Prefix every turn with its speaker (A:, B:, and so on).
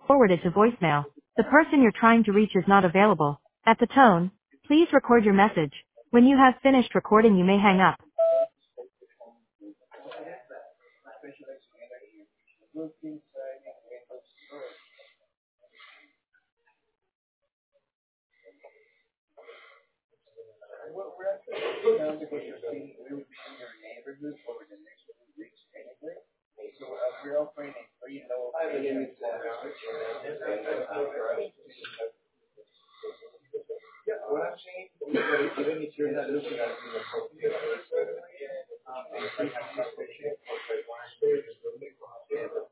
A: Forwarded to voicemail. The person you're trying to reach is not available. At the tone, please record your message. When you have finished recording, you may hang up.
B: What I'm saying is that even if you're not looking at it,